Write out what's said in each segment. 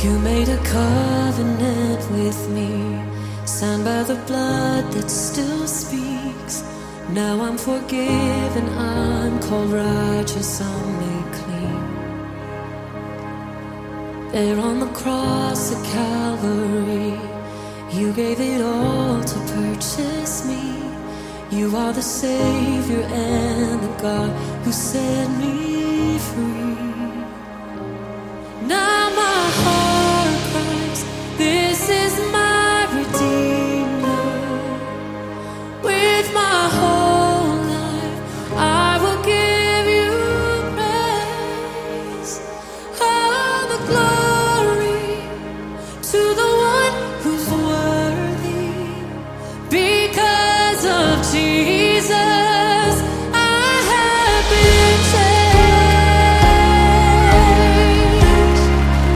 You made a covenant with me, signed by the blood that still speaks. Now I'm forgiven, I'm called righteous, I'm made clean. There on the cross at Calvary, you gave it all to purchase me. You are the Savior and the God who set me free. Now my heart cries, this is my Redeemer. With my whole life I will give you praise. All the glory to the one who's worthy. Because of Jesus, I have been changed.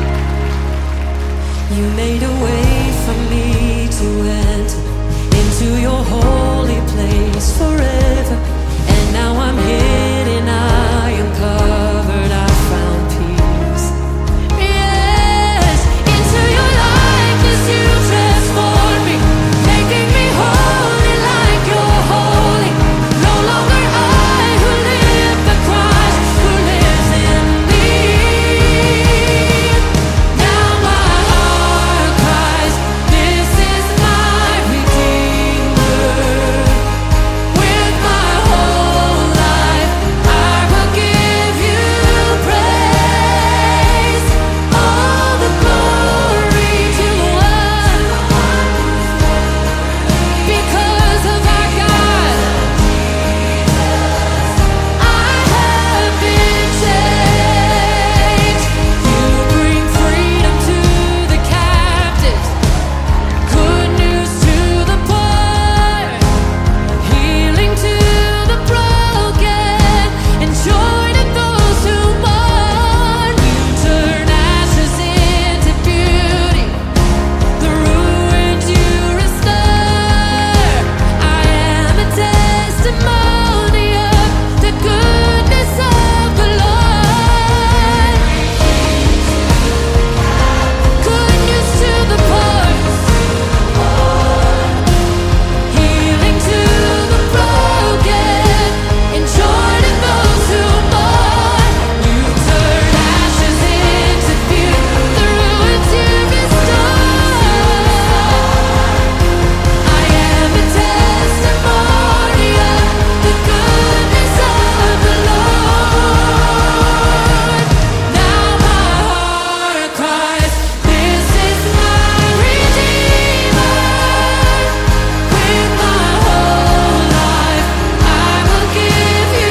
You made a way for me to enter into your holy place forever. And now I'm hidden, I am covered, I found peace. Yes, into your likeness you transform me, making me holy like you're holy. No longer I who live, but Christ who lives in me. Now my heart cries, this is my Redeemer. With my whole life I will give you praise. All the glory to the one. Because of our God, I have been changed. You bring freedom to the captives, good news to the poor, healing to the broken, and joy to those who mourn. You turn ashes into beauty, the ruined you restore. I am a testimony of the goodness of the Lord. Good news to the poor, healing to the broken, and joy to those who mourn. You turn ashes into beauty, the ruins you restore. I am a testimony of the goodness of the Lord. Now my heart cries, this is my Redeemer. With my whole life I will give you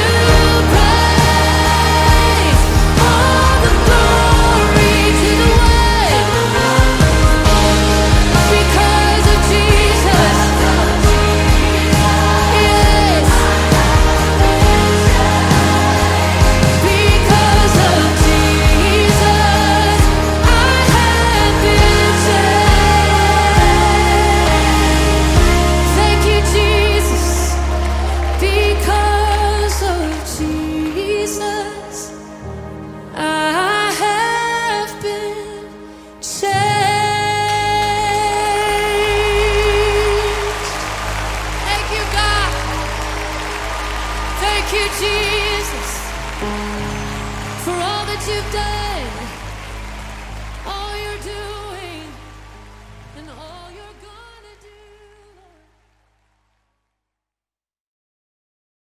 praise. All the glory to the one. Because of Jesus, yes. Because of Jesus, I have been changed. Thank you, Jesus. Because of Jesus, I have been changed. Thank you, God. Thank you, Jesus, for all that you've done.